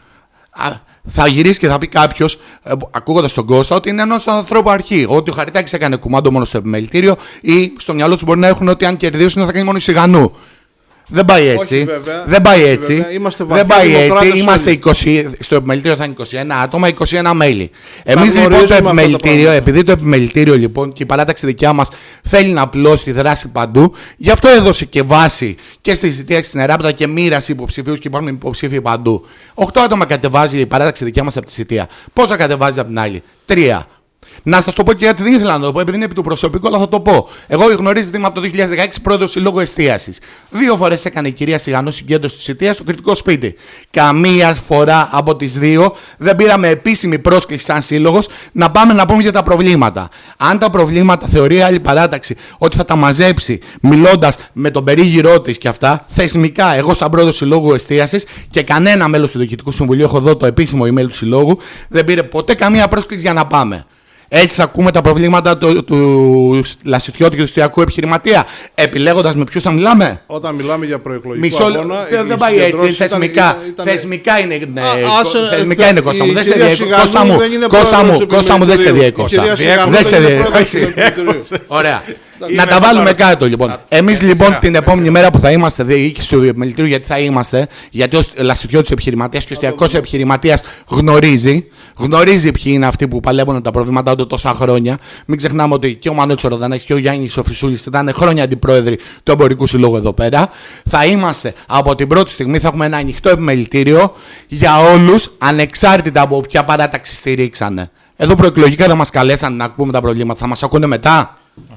Θα γυρίσει και θα πει κάποιος, ακούγοντας τον Κώστα, ότι είναι ενός ανθρώπου αρχή. Ότι ο Χαριτάκης έκανε κουμάντο μόνο στο επιμελητήριο, ή στο μυαλό του μπορεί να έχουν ότι αν κερδίσουν θα κάνει μόνο η Σιγανού. Δεν πάει έτσι. Όχι, βέβαια. Δεν πάει έτσι. Βέβαια. Είμαστε δεν πάει έτσι. Είμαστε είκοσι, στο επιμελητήριο θα είναι είκοσι ένα άτομα, είκοσι ένα μέλη. Εμείς λοιπόν το επιμελητήριο, επειδή το επιμελητήριο λοιπόν και η παράταξη δικιά μας θέλει να απλώσει τη δράση παντού, γι' αυτό έδωσε και βάση και στη Σιτία και στην Εράπητα και μοίρασε υποψηφίους και υπάρχουν υποψήφοι παντού. Οκτώ άτομα κατεβάζει η παράταξη δικιά μας από τη Σιτία. Πόσα κατεβάζει από την άλλη? Τρία. Να σας το πω και γιατί δεν ήθελα να το πω, επειδή είναι επί του προσωπικού, αλλά θα το πω. Εγώ γνωρίζετε είμαι από το δύο χιλιάδες δεκαέξι πρόεδρος Συλλόγου Εστίασης. Δύο φορές έκανε η κυρία Σιγανού συγκέντρωση της Σιτίας στο κριτικό σπίτι. Καμία φορά από τις δύο δεν πήραμε επίσημη πρόσκληση σαν σύλλογος να πάμε να πούμε για τα προβλήματα. Αν τα προβλήματα θεωρεί η άλλη παράταξη ότι θα τα μαζέψει μιλώντας με τον περίγυρό της και αυτά, θεσμικά, εγώ σαν πρόεδρος Συλλόγου Εστίασης και κανένα μέλος του Διοικητικού Συμβουλίου, έχω εδώ το επίσημο email του Συλλόγου, δεν πήρε ποτέ καμία πρόσκληση για να πάμε. Έτσι θα ακούμε τα προβλήματα του, του λασιτιώτη και του εστιακού επιχειρηματία, επιλέγοντας με ποιους θα μιλάμε. Όταν μιλάμε για προεκλογικό Μισό... αγώνα... Δεν, δεν πάει έτσι, θεσμικά, ήταν... θεσμικά είναι, ναι, Α, άσε, θεσμικά είναι Κώστα μου, δεν σε διέκοψα. Κώστα μου, Κώστα μου, Κώστα μου, δεν σε διέκοψα. Δεν σε διέκοψα. Ωραία. Να τα βάλουμε κάτω λοιπόν. Εμείς λοιπόν την επόμενη μέρα που θα είμαστε διοίκηση του επιμελητήριου, γιατί θα είμαστε, γιατί ο λασιτιώτης επιχειρηματίας και ο εστιακός επιχειρηματίας γνωρίζει. Γνωρίζει ποιοι είναι αυτοί που παλεύουν τα προβλήματά του τόσα χρόνια. Μην ξεχνάμε ότι και ο Μανώλης Ροδανάκης και ο Γιάννης ο Φρυσούλης ήταν χρόνια αντιπρόεδροι του Εμπορικού Συλλόγου εδώ πέρα. Θα είμαστε από την πρώτη στιγμή, θα έχουμε ένα ανοιχτό επιμελητήριο για όλους, ανεξάρτητα από ποια παράταξη στηρίξανε. Εδώ προεκλογικά δεν μας καλέσαν να ακούμε τα προβλήματα. Θα μας ακούνε μετά.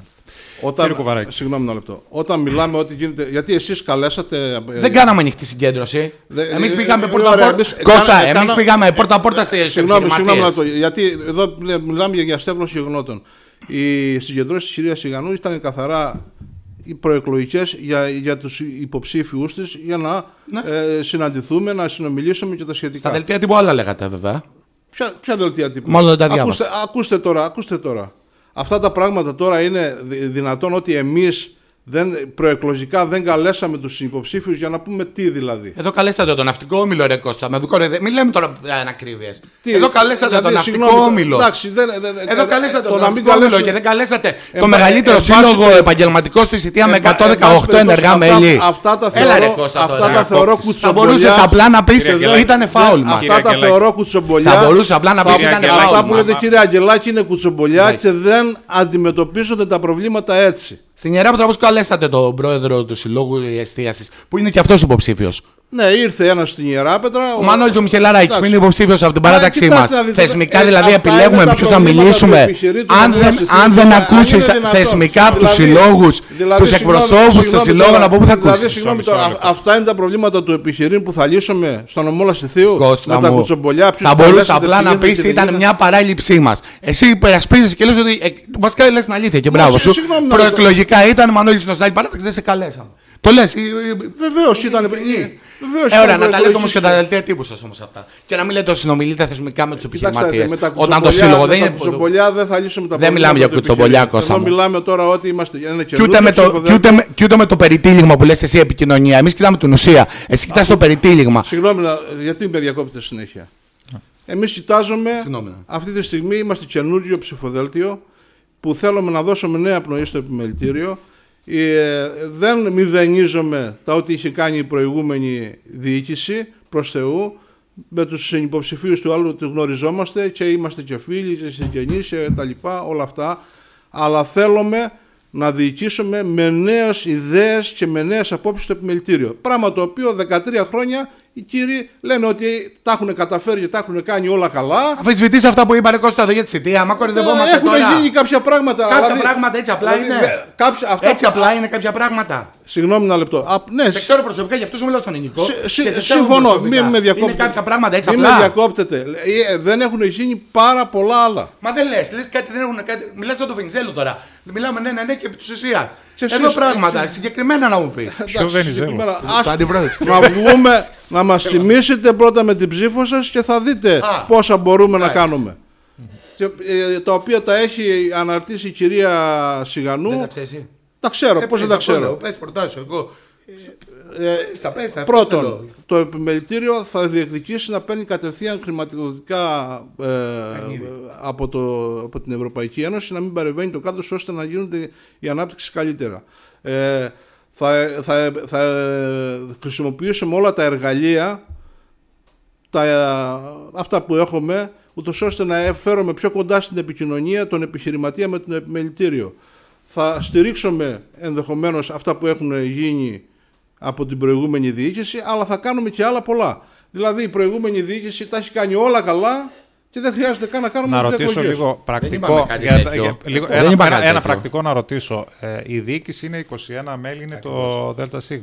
Όταν, συγγνώμη ένα λεπτό. Όταν μιλάμε ότι γίνεται. Γιατί εσείς καλέσατε. Δεν κάναμε ανοιχτή συγκέντρωση. Εμείς πήγαμε πόρτα-πόρτα. Κώστα, εμείς πήγαμε πόρτα-πόρτα σε συγγνώμη, συγγνώμη λεπτό. Γιατί εδώ μιλάμε για στέβλωση γεγονότων. Οι συγκεντρώσεις της κυρίας Σιγανού ήταν καθαρά προεκλογικές για, για τους υποψήφιους της, για να ναι. ε, συναντηθούμε, να συνομιλήσουμε και τα σχετικά. Στα δελτία τύπου άλλα λέγατε βέβαια. Ποια, ποια δελτία τύπου? Μόνο τα διάβασα. Ακούστε, ακούστε τώρα, ακούστε τώρα. Αυτά τα πράγματα τώρα είναι δυνατόν ότι εμείς Δεν, προεκλογικά δεν καλέσαμε τους υποψήφιους για να πούμε τι δηλαδή. Εδώ καλέσατε τον ναυτικό όμιλο, ρε Κώστα. Με δουκόρε, μην λέμε τώρα ανακρίβειες. Εδώ καλέσατε δηλαδή, τον ναυτικό όμιλο. Εντάξει, δεν, δεν, Εδώ καλέσατε τον ναυτικό καλέσω... όμιλο και δεν καλέσατε ε, το μεγαλύτερο ε, σύλλογο ε, επαγγελματικό στη Σιτία ε, με εκατόν δεκαοκτώ ενεργά μέλη. Αυτά τα θεωρώ, Έλα, ρε, Κώστα, αυτά τα θεωρώ κουτσομπολιά. Θα μπορούσε απλά να πει ήταν φάουλ μας. Αυτά τα θεωρώ κουτσομπολιά. Θα μπορούσε απλά να πει ήταν φάουλ μας. Αυτά που λέτε, κύριε Αγγελάκη, είναι κουτσομπολιά και δεν αντιμετωπίζονται τα προβλήματα έτσι. Στην Ιεράπετρα, πώς καλέσατε τον πρόεδρο του Συλλόγου Εστίασης, που είναι και αυτός υποψήφιος. Ναι, ήρθε ένας στην Ιεράπετρα. Ο, ο Μανώλης ο Μιχελαράκης, που είναι υποψήφιος από την παράταξή μας. Θεσμικά ε, δηλαδή επιλέγουμε με ποιους θα μιλήσουμε. Αν δεν, αν δεν ακούσεις θεσμικά από τους συλλόγους, τους εκπροσώπους των συλλόγων, από πού θα ακούσεις. Δηλαδή, αυτά είναι τα προβλήματα του επιχειρήν που θα λύσουμε στον Ομόλα Θείου με τα κουτσομπολιά. Θα μπορούσε απλά να πεις ήταν μια παράληψή μας. Εσύ υπερασπίζεσαι και λες ότι. Βασικά λες την αλήθεια και μπράβο σου. Προεκλογικά ήταν Μανώλης στην Οστάλη παράταξη, δεν σε καλέσαμε. Το λες. Βεβαίως ήταν. Ε, ωραία, να τα λέτε όμως και τα δελτία τύπου σας όμως αυτά. Και να μην λέτε ότι συνομιλείτε θεσμικά με τους επιχειρηματίες. Όταν το σύλλογο δεν είναι. Με τα κουτσομπολιά δεν θα λύσουμε τα προβλήματα. Δεν μιλάμε για κουτσομπολιά, Κώστα. Εδώ μιλάμε τώρα ότι είμαστε. Και ούτε με το περιτύλιγμα που λες εσύ επικοινωνία. Εμείς κοιτάμε την ουσία. Εσύ κοιτάς το περιτύλιγμα. Συγγνώμη, γιατί με διακόπτετε συνέχεια. Εμείς κοιτάζουμε. Αυτή τη στιγμή είμαστε καινούριο ψηφοδέλτιο που θέλουμε να δώσουμε νέα πνοή στο επιμελητήριο. Ε, δεν μηδενίζομαι τα ό,τι είχε κάνει η προηγούμενη διοίκηση, προς Θεού. Με τους υποψηφίους του άλλου του γνωριζόμαστε και είμαστε και φίλοι και συγγενείς και τα λοιπά, όλα αυτά. Αλλά θέλουμε να διοικήσουμε με νέες ιδέες και με νέες απόψεις στο επιμελητήριο. Πράγμα το οποίο δεκατρία χρόνια οι κύριοι λένε ότι τα έχουν καταφέρει και τα έχουν κάνει όλα καλά. Αφισβητείς αυτά που είπανε Κώστα εδώ για τη Σιτία. Μα κορυδευόμαστε τώρα. Έχουν γίνει κάποια πράγματα. Κάποια δηλαδή, πράγματα έτσι απλά δηλαδή, είναι. Κάποια, αυτά έτσι που... απλά είναι κάποια πράγματα. Συγγνώμη ένα λεπτό. Α, ναι. Σε ξέρω προσωπικά, γι' αυτό σου μιλάω στον ελληνικό. Συμφωνώ. Μην με διακόπτετε. Είναι κάποια πράγματα έτσι μην απλά. Μην με διακόπτετε. Δεν έχουν γίνει πάρα πολλά άλλα. Μα δεν λες. Λες κάτι δεν έχουν κάτι. Μιλάς σαν το Βενιζέλο τώρα. Μιλάμε ναι, ναι, ναι και επί της ουσίας. Εδώ πράγματα συγκεκριμένα να μου πεις. Ποιο Βενιζέλο. Να βγούμε. Να μας τιμήσετε πρώτα με την ψήφο σας και θα δείτε Α, πόσα μπορούμε να κάνουμε. Και, ε, τα οποία τα έχει αναρτήσει η κυρία Σιγανού. Δεν τα ξέρεις εσύ. Τα ξέρω, ε, πώς δεν τα ξέρω. Πες προτάσου, εγώ. Ε, ε, στα πες, στα πρώτον, θέλω. Το επιμελητήριο θα διεκδικήσει να παίρνει κατευθείαν χρηματοδοτικά ε, από, το, από την Ευρωπαϊκή Ένωση, να μην παρεμβαίνει το κράτος ώστε να γίνονται οι ανάπτυξεις καλύτερα. Ε, Θα, θα, θα χρησιμοποιήσουμε όλα τα εργαλεία τα, αυτά που έχουμε ούτως ώστε να φέρουμε πιο κοντά στην επικοινωνία τον επιχειρηματία με το επιμελητήριο. Θα στηρίξουμε ενδεχομένως αυτά που έχουν γίνει από την προηγούμενη διοίκηση, αλλά θα κάνουμε και άλλα πολλά. Δηλαδή η προηγούμενη διοίκηση τα έχει κάνει όλα καλά και δεν χρειάζεται καν να κάνουμε. Να ρωτήσω λίγο πρακτικό. Για, για, λίγο, ένα ένα, ένα πρακτικό να ρωτήσω. Ε, η διοίκηση είναι είκοσι ένα μέλη, είναι Ακριβώς. το ΔΣ.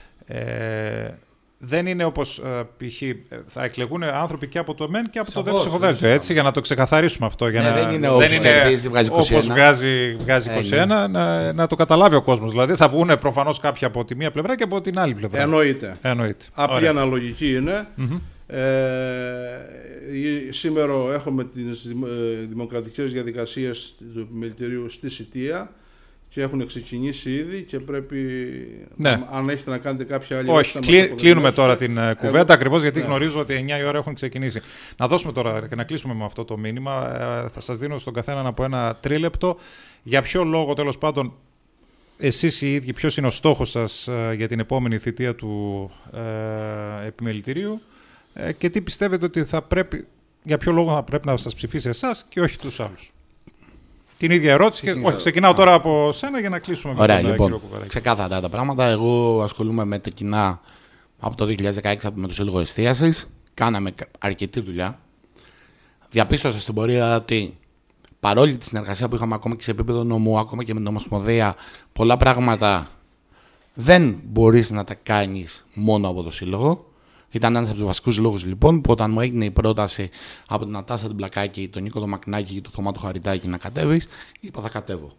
Ε, δεν είναι όπως ε, π.χ. θα εκλεγούν άνθρωποι και από το ΜΕΝ και από Σαφώς, το ΔΣ. Έτσι, για να το ξεκαθαρίσουμε αυτό. Για ναι, να, δεν είναι όπως κερδίζει, βγάζει είκοσι ένα. Όπως βγάζει, βγάζει είκοσι ένα, ε, να, να το καταλάβει ο κόσμος. Δηλαδή θα βγουν προφανώς κάποιοι από τη μία πλευρά και από την άλλη πλευρά. Εννοείται. Εννοείται. Απλή αναλογική είναι. Mm-hmm. Ε, σήμερα έχουμε τις δημοκρατικές διαδικασίες του επιμελητηρίου στη Σιτία και έχουν ξεκινήσει ήδη και πρέπει, ναι. αν έχετε να κάνετε κάποια άλλη... Όχι, κλεί, κλείνουμε τώρα την ε, κουβέντα ακριβώς γιατί ναι. γνωρίζω ότι εννιά η ώρα έχουν ξεκινήσει. Να δώσουμε τώρα και να κλείσουμε με αυτό το μήνυμα. Ε, θα σας δίνω στον καθέναν από ένα τρίλεπτο. Για ποιο λόγο τέλος πάντων εσείς οι ίδιοι, ποιος είναι ο στόχος σας ε, για την επόμενη θητεία του ε, επιμελητηρίου και τι πιστεύετε ότι θα πρέπει, για ποιο λόγο θα πρέπει να σας ψηφίσει εσάς και όχι τους άλλους. Την ίδια ερώτηση και όχι, ξεκινάω τώρα από σένα για να κλείσουμε. Ωραία, με τον λοιπόν, κύριο Κουβαράκη. Ξεκάθαρα τα πράγματα. Εγώ ασχολούμαι με τα κοινά από το δύο χιλιάδες δεκαέξι με το Σύλλογο Εστίασης. Κάναμε αρκετή δουλειά. Διαπίστωσα στην πορεία ότι παρόλη τη συνεργασία που είχαμε ακόμα και σε επίπεδο νομού, ακόμα και με την Ομοσπονδία, πολλά πράγματα δεν μπορείς να τα κάνεις μόνο από το Σύλλογο. Ήταν ένας από τους βασικούς λόγους λοιπόν που όταν μου έγινε η πρόταση από την Νατάσα την Πλακάκη, τον Νίκο τον Μακνάκη και τον Θωμά τον Χαριτάκη να κατέβεις, είπα θα κατέβω.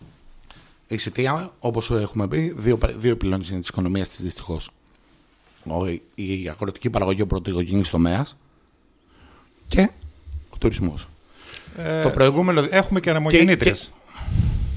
Η Σιτία, όπως έχουμε πει, δύο, δύο πυλώνες είναι της οικονομίας της δυστυχώς. Η αγροτική παραγωγή, ο πρωτογενής τομέας και ο τουρισμός. Ε, το προηγούμενο... Έχουμε και ανεμογεννήτριες.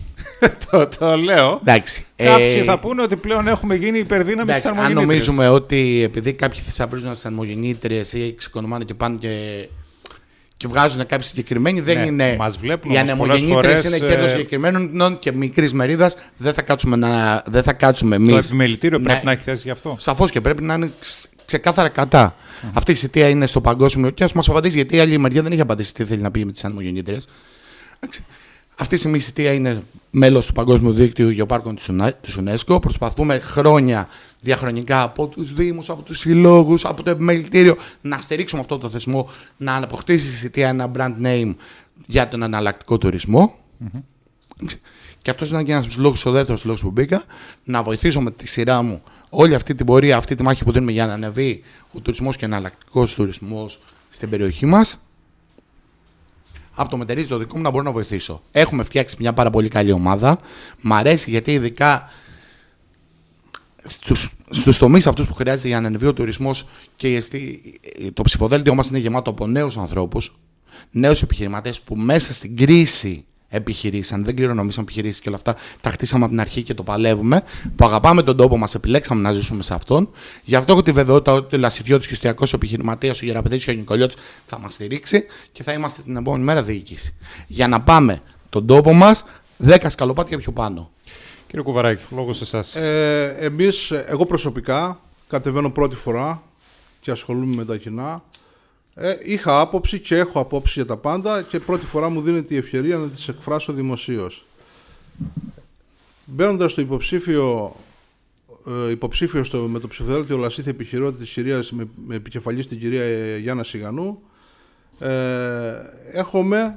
το, το λέω. Εντάξει. Κάποιοι ε... θα πούνε ότι πλέον έχουμε γίνει υπερδύναμη στις αρμογεννήτριες. Αν νομίζουμε ότι επειδή κάποιοι θησαυρίζουν τις αρμογεννήτριες ή εξοικονομάνε και πάνε και, και βγάζουν κάποιοι συγκεκριμένοι, δεν ναι, είναι. Μας βλέπουν, οι αρμογεννήτριες είναι κέρδος συγκεκριμένων και μικρής μερίδας. Δεν θα κάτσουμε, να, δεν θα κάτσουμε εμείς. Το επιμελητήριο να... πρέπει να έχει θέση γι' αυτό. Σαφώς και πρέπει να είναι ξεκάθαρα κατά. Mm-hmm. Αυτή η θητεία είναι στο παγκόσμιο και ας μας απαντήσει, γιατί η άλλη μεριά δεν έχει απαντήσει τι θέλει να πει με τις αρμογεννήτριες. Αυτή η στιγμή η θητεία είναι μέλος του Παγκόσμιου Δίκτυου Γεωπάρκων της UNESCO. Προσπαθούμε χρόνια, διαχρονικά, από τους Δήμους, από τους συλλόγους, από το επιμελητήριο να στηρίξουμε αυτό το θεσμό, να αποκτήσει η θητεία ένα brand name για τον εναλλακτικό τουρισμό. Mm-hmm. Και αυτός είναι και ένας από τους λόγους, ο δεύτερος λόγος που μπήκα, να βοηθήσω με τη σειρά μου όλη αυτή την πορεία, αυτή τη μάχη που δίνουμε για να ανεβεί ο τουρισμός και ο εναλλακτικός τουρισμός στην περιοχή μας. Από το μετερίζει το δικό μου να μπορώ να βοηθήσω. Έχουμε φτιάξει μια πάρα πολύ καλή ομάδα. Μ' αρέσει γιατί ειδικά στους, στους τομείς αυτούς που χρειάζεται για να ανεβεί ο τουρισμός και το ψηφοδέλτιό μας είναι γεμάτο από νέους ανθρώπους, νέους επιχειρηματίες που μέσα στην κρίση επιχειρήσαν, δεν κληρονομήσαν επιχειρήσεις και όλα αυτά, τα χτίσαμε από την αρχή και το παλεύουμε, που αγαπάμε τον τόπο μας, επιλέξαμε να ζήσουμε σε αυτόν. Γι' αυτό έχω τη βεβαιότητα ότι ο Λασιδιώτης και ο Εστιακός επιχειρηματίας, ο Γεραπεδίτης και ο Νικολιώτης θα μας στηρίξει και θα είμαστε την επόμενη μέρα διοίκηση. Για να πάμε τον τόπο μας δέκα σκαλοπάτια πιο πάνω. Κύριε Κουβαράκη, λόγος σε εσάς. Ε, εμείς, εγώ προσωπικά, κατεβαίνω πρώτη φορά και ασχολούμαι με τα κοινά. Ε, είχα άποψη και έχω απόψη για τα πάντα και πρώτη φορά μου δίνεται η ευκαιρία να τις εκφράσω δημοσίως. Μπαίνοντας στο υποψήφιο, ε, υποψήφιο στο, με το ψηφοδέλτιο Λασίθη επιχειρότητα της κυρίας, με, με επικεφαλή στην κυρία ε, Γιάννα Σιγανού, ε, έχουμε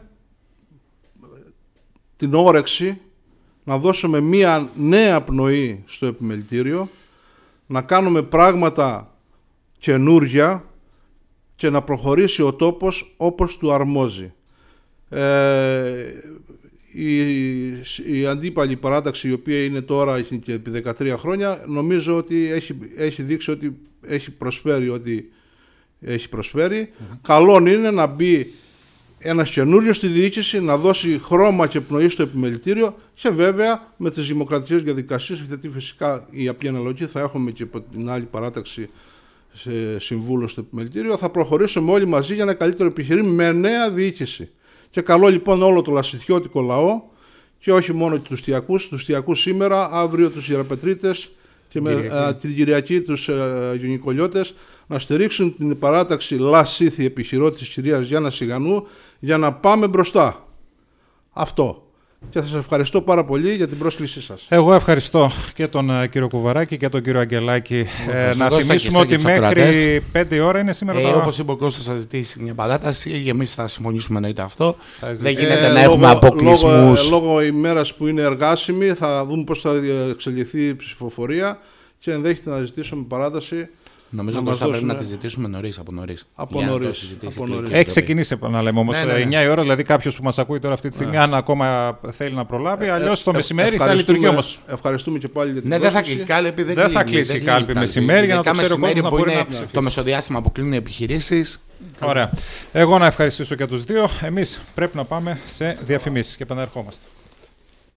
την όρεξη να δώσουμε μία νέα πνοή στο επιμελητήριο, να κάνουμε πράγματα καινούρια και να προχωρήσει ο τόπος όπως του αρμόζει. Ε, η, η αντίπαλη παράταξη, η οποία είναι τώρα και επί δεκατρία χρόνια, νομίζω ότι έχει, έχει δείξει ότι έχει προσφέρει ότι έχει προσφέρει. Mm-hmm. Καλό είναι να μπει ένας καινούριος στη διοίκηση, να δώσει χρώμα και πνοή στο επιμελητήριο και βέβαια με τις δημοκρατικές διαδικασίες, γιατί φυσικά η απλή αναλογή θα έχουμε και από την άλλη παράταξη σε συμβούλους στο επιμελητήριο, θα προχωρήσουμε όλοι μαζί για ένα καλύτερο επιχειρήν με νέα διοίκηση. Και καλό λοιπόν όλο το λασιθιώτικο λαό και όχι μόνο τους Τιακούς, τους Τιακούς σήμερα, αύριο τους Ιεραπετρίτες και με, α, την Κυριακή τους Γιονικολιώτες να στηρίξουν την παράταξη Λασίθη επιχειρότη της κυρίας Γιάννα Σιγανού για να πάμε μπροστά. Αυτό. Και θα σας ευχαριστώ πάρα πολύ για την πρόσκλησή σας. Εγώ ευχαριστώ και τον uh, κύριο Κουβαράκη και τον κύριο Αγγελάκη. Ε, να θυμίσουμε ότι μέχρι πέντε ώρα είναι σήμερα. Ε, τα... Όπως είπε ο Κώστας, θα ζητήσει μια παράταση. Εμείς θα συμφωνήσουμε εννοείται αυτό. Ζητήσει. Δεν γίνεται ε, να λόγω, έχουμε αποκλεισμούς. Λόγω, λόγω ημέρας που είναι εργάσιμη, θα δούμε πώς θα εξελιχθεί η ψηφοφορία και ενδέχεται να ζητήσουμε παράταση. Νομίζω ότι θα πρέπει να τη ζητήσουμε νωρίς, από νωρίς. Από νωρίς. Έχει ξεκινήσει να λέμε όμως. Ναι, ναι, ναι. εννιά η ώρα, δηλαδή κάποιος που μας ακούει τώρα αυτή τη στιγμή, ναι. αν ακόμα θέλει να προλάβει, αλλιώς το ε, μεσημέρι θα λειτουργεί όμως. Ευχαριστούμε και πάλι για την ναι, δεν θα κλείσει η κάλπη. Δεν, δεν θα κλείσει η κάλπη μεσημέρι για να το ξέρει ο κόσμος να μπορεί να ψηφίσει. Το μεσοδιάστημα που κλείνουν οι επιχειρήσεις. Ωραία. Εγώ να ευχαριστήσω και τους δύο. Εμείς πρέπει να πάμε σε διαφημίσεις και επαναρχόμαστε.